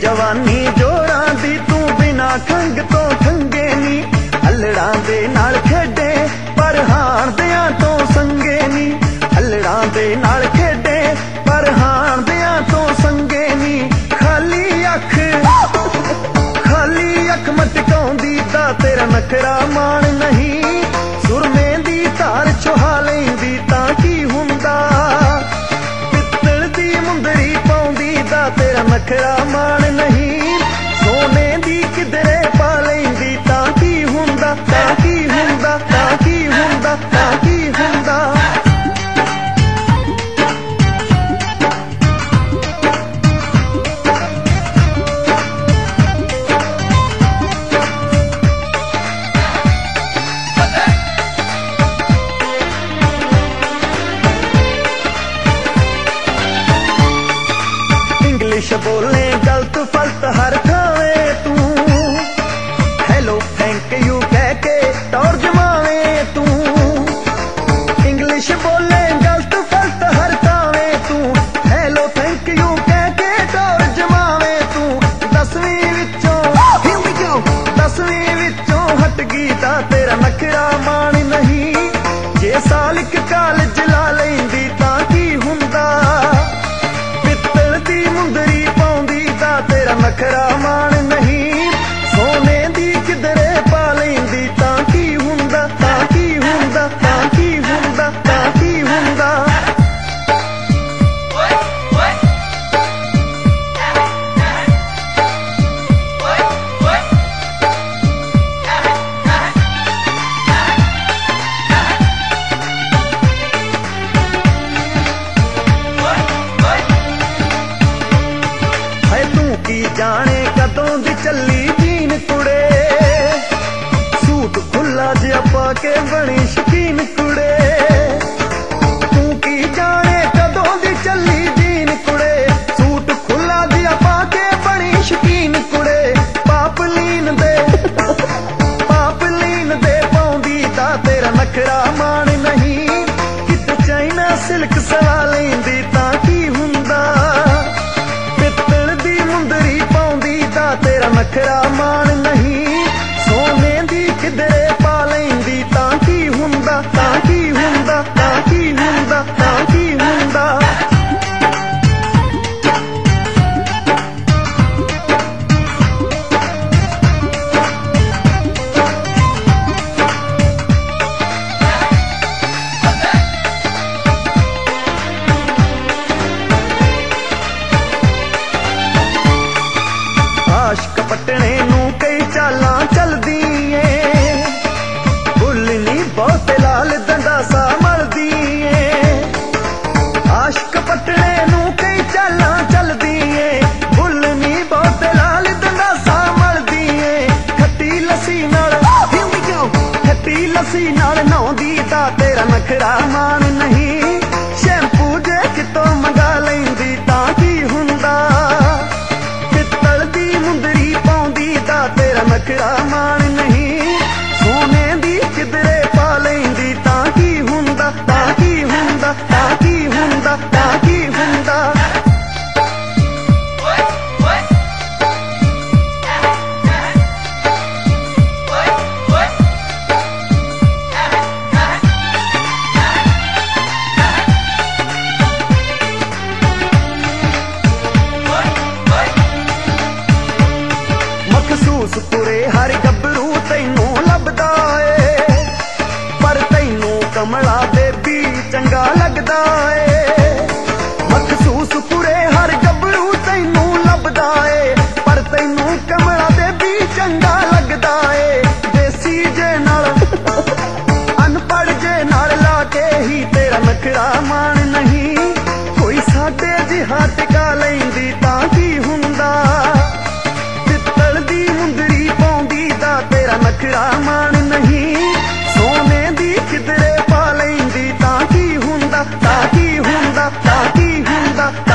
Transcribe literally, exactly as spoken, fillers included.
जवानी जोरां दी तू बिना खंग तो खंगे नी अल्लड़ां दे नाल खेडे पर हारदियां तो संगे नी अल्लड़ां दे नाल खेडे पर हारदियां तो संगे नी खाली अख खाली अख मटकाउंदी दा तेरा नखरा मान नहीं सुरमे दी धार चुहा लैंदी तां की हुंदा पित्तल दी मुंदरी पाउंदी दा तेरा नखरा मान नहीं सोने दी किधरे पा लैंदी तां की हुंदा तां की हुंदा तां की हुंदा तां की हुंदा इंग्लिश बोले गलत फलत हर थावे तू हेलो थैंक यू कह के टौर जमावे तू इंग्लिश बोले गलत फलत हर थावे तू हेलो थैंक यू कह के टौर जमावे तू दसवीं विचों दसवीं विचों हट गई ता तेरा नखरा मान नहीं जे साल इक कॉलेज ला लैंदी तां की हुंदा मुंदरी पाउंदी दा तेरा नखरा मान नहीं सोने दी किधरे पा लैंदी तां की हुंदा तां की हुंदा तां की हुंदा तां की हुंदा की जाने कदों दी चली जीन कुड़े सूट खुला जिहा पाके बनी शकीन कुड़े तू की जाने कदों दी चली जीन कुड़े सूट खुला जिहा पाके बनी शकीन कुड़े पापलीन दे पापलीन दे पाउंदी दा तेरा नखरा मान नहीं कित चाइना सिल्क सवा लैंदी तां की हुंदा तेरा नखरा मान नहीं सोने दी किधरे पा लैंदी तां की हुंदा तां की हुंदा तां की हुंदा तां की हुंदा आशक पटने नू कई चालां चलदी ए भुल नी बहुत लाल दंदासा मलदी ए आशक पटने नू कई चालां चलदी ए भुल नी बहुत लाल दंदासा मलदी ए खट्टी लस्सी नाल खट्टी लस्सी नाल नौंदी दा तेरा नखरा मान नहीं शैम्पू जे कितों मंगा लैंदी तां की हुंदा तेरा नखरा मान नहीं सोने दी किधरे पा लैंदी तां की हुंदा तां की हुंदा तां की हुंदा तां की हुंदा मखसूस तुरे हर गबरू तैनू लभदा ए पर तैनू कमला बेबी चंगा लगदा ए मखसूस तुरे हर गबरू तैनू लभदा ए पर तैनू कमला बेबी चंगा लगदा ए देसी जे नाल अनपढ़ जे नाल ला के ही तेरा नखरा मान नहीं कोई साडे जिहा टिका लैंदी तां की हुंदा तेरा नखरा मान नहीं सोने दी किधरे पा लैंदी तां की हुंदा तां की हुंदा तां की हुंदा।